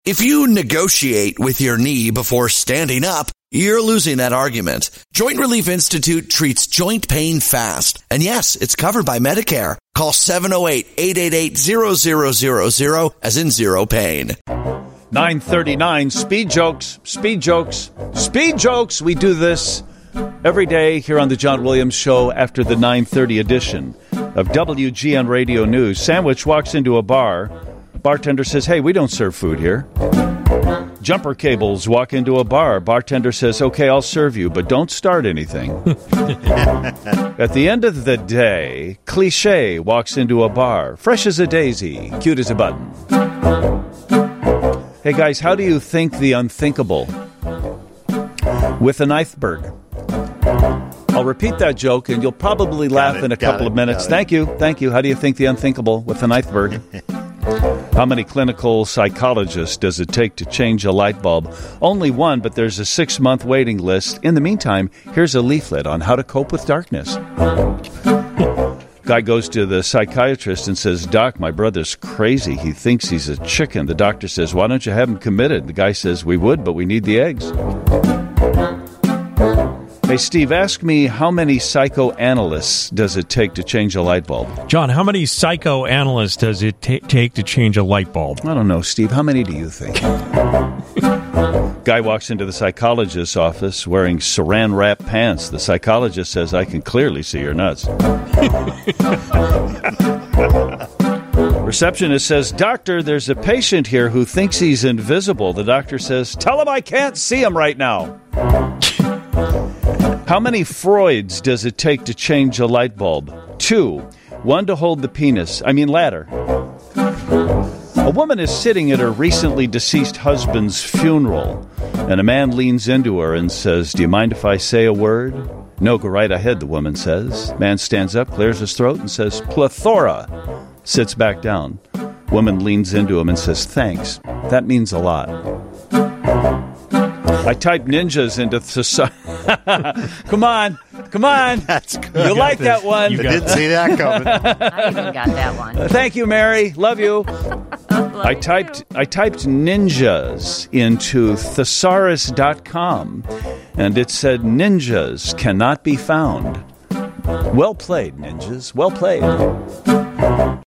If you negotiate with your knee before standing up, you're losing that argument. Joint Relief Institute treats joint pain fast. And yes, it's covered by Medicare. Call 708-888-0000 as in zero pain. 939 Speed Jokes, Speed Jokes, Speed Jokes. We do this every day here on the John Williams Show after the 9:30 edition of WGN Radio News. Sandwich walks into a bar. Bartender says, "Hey, we don't serve food here." Jumper Cables walk into a bar. Bartender says, "Okay, I'll serve you, but don't start anything." At the end of the day, Cliche walks into a bar. Fresh as a daisy, cute as a button. Hey guys, how do you think the unthinkable with an iceberg? I'll repeat that joke, and you'll probably laugh in a couple of minutes. Thank you. How do you think the unthinkable with an iceberg? How many clinical psychologists does it take to change a light bulb? Only one, but there's a 6-month waiting list. In the meantime, here's a leaflet on how to cope with darkness. Guy goes to the psychiatrist and says, "Doc, my brother's crazy. He thinks he's a chicken." The doctor says, "Why don't you have him committed?" The guy says, "We would, but we need the eggs." Hey, Steve, ask me, how many psychoanalysts does it take to change a light bulb? John, how many psychoanalysts does it take to change a light bulb? I don't know, Steve. How many do you think? Guy walks into the psychologist's office wearing saran-wrap pants. The psychologist says, "I can clearly see your nuts." Receptionist says, "Doctor, there's a patient here who thinks he's invisible." The doctor says, "Tell him I can't see him right now." How many Freuds does it take to change a light bulb? 2. One to hold the ladder. A woman is sitting at her recently deceased husband's funeral, and a man leans into her and says, "Do you mind if I say a word?" "No, go right ahead," the woman says. Man stands up, clears his throat, and says, "Plethora." Sits back down. Woman leans into him and says, "Thanks. That means a lot." I typed ninjas into society. Come on. That's good. You like that one. I didn't see that coming. I even got that one. Thank you, Mary. Love you. I typed ninjas into thesaurus.com, and it said ninjas cannot be found. Well played, ninjas. Well played.